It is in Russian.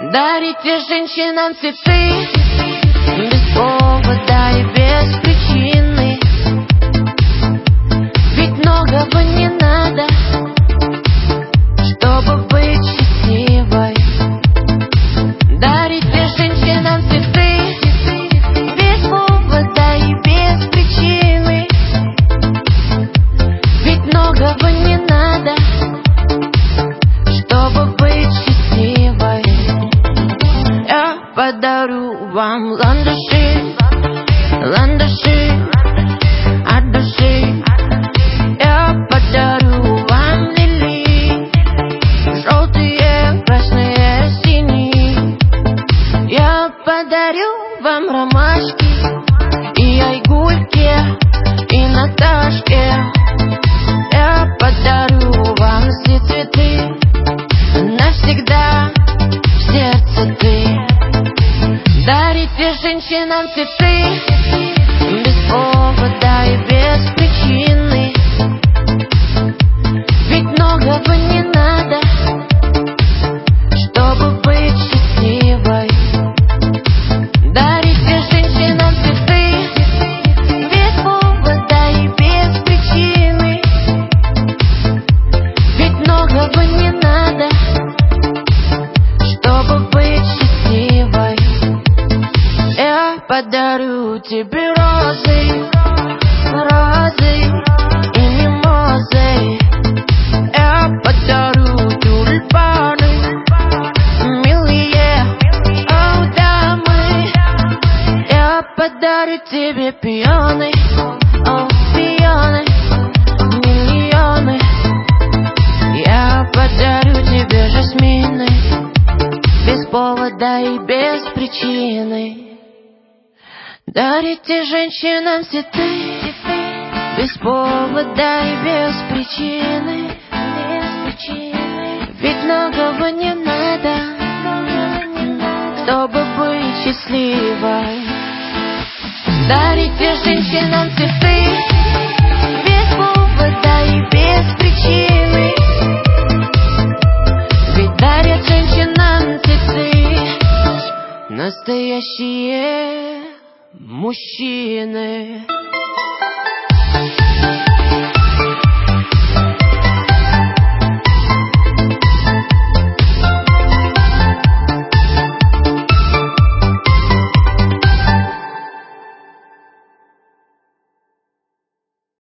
Дарите женщинам цветы без повода и без причины. Ведь многого не надо, чтобы быть счастливой. Дарите женщинам цветы без повода и без причины. Ведь многого не надо, чтобы быть счастливой. Я подарю вам ландыши, ландыши от души. Я подарю вам лилии, желтые, красные, синие. Я подарю вам ромашки и айгульки, и Наташке. Я подарю вам все цветы, навсегда в сердце ты. Дарите женщинам цветы без повода и без причины. Ведь многого не надо, чтобы быть счастливой. Дарите женщинам цветы без повода и без причины. Ведь многого не надо, чтобы быть счастливой. Я подарю тебе розы, розы и мимозы. Я подарю тюльпаны, милые, о, дамы. Я подарю тебе пионы, о, пионы, миллионы. Я подарю тебе жасмины без повода и без причины. Дарите женщинам цветы без повода и без причины. Ведь многого не надо, чтобы быть счастливой. Дарите женщинам цветы без повода и без причины. Ведь дарят женщинам цветы настоящие мужчины.